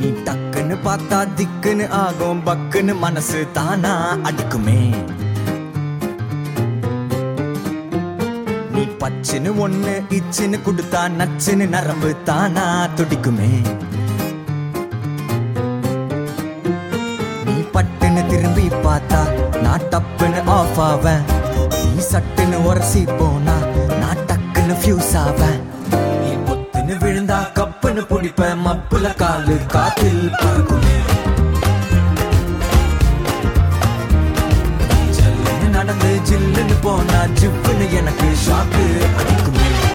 நீ டக்குன்னு பார்த்தா திக்குன்னு ஆகும், பக்குன்னு மனசு தானா அடிக்குமே. நீ பச்சுன்னு ஒண்ணு இச்சுன்னு கொடுத்தா நச்சுன்னு நரம்பு தானா துடிக்குமே. நீ பட்டுன்னு திரும்பி பார்த்தா நான் டப்புன்னு ஆஃப் ஆவேன். நீ சட்டுன்னு உரசி போனா நான் டக்குன்னு ஃபியூஸ் ஆவேன். நீ பொத்துன்னு விழுந்தா கப்புன்னு பிடிப்பேன், மப்புல காலு காத்தில் பறக்குமே. ஜல்லுன்னு நடந்து ஜில்லுன்னு போனா ஜிப்புன்னு எனக்கு ஷாக்கு அடிக்குமே.